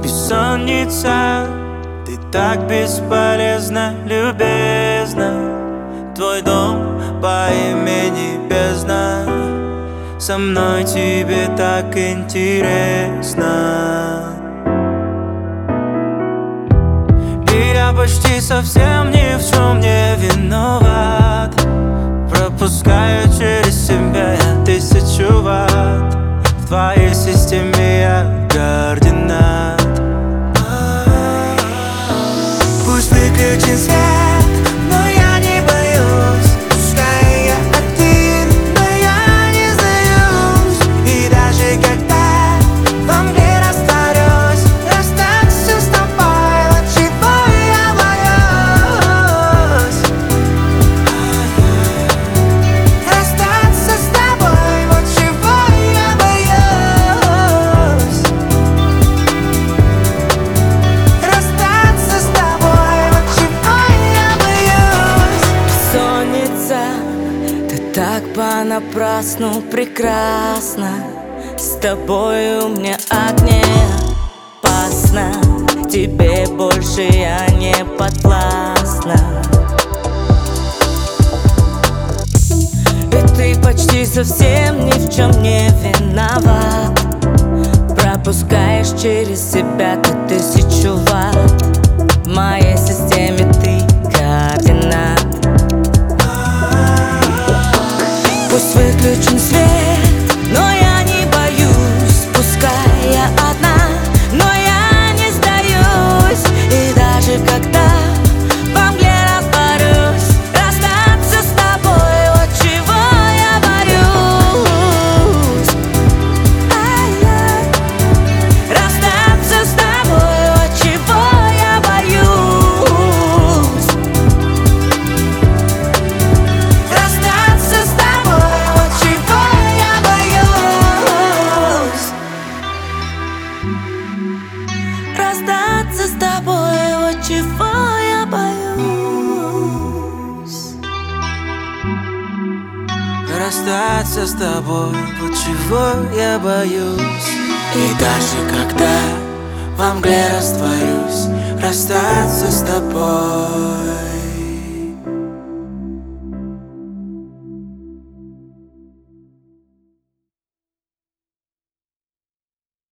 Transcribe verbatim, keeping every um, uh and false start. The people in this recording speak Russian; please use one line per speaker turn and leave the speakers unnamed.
Бессонница, ты так бесполезна, любезна. Твой дом по имени Бездна. Со мной тебе так интересно. И я почти совсем ни в чем не виноват. Пропускаю через себя я тысячу ватт. В твоей системе я координат. Пусть выключен свет, но я не боюсь. Пускай я один, но я не сдаюсь. И даже когда во мгле растворюсь, расстаться с тобой, вот чего я боюсь. Расстаться с тобой, вот чего я боюсь. Расстаться с тобой, вот чего я боюсь.
Бессонница, ты так понапрасну прекрасна. С тобою мне огне опасно. Тебе больше я не подвластна. И ты почти совсем ни в чем не виноват. Пропускаешь через себя ты тысячу ватт. В моей системе ты координат. Пусть выключен свет, но я не боюсь. Пускай я одна, но я не сдаюсь. И даже когда во мгле растворюсь, расстаться с тобой, вот чего я борюсь. Ай-яй. Расстаться с тобой, вот чего я боюсь. Расстаться с тобой, вот чего я боюсь. Расстаться с тобой, вот чего я боюсь.
Расстаться с тобой, вот чего я боюсь. И даже когда во мгле растворюсь, расстаться с тобой.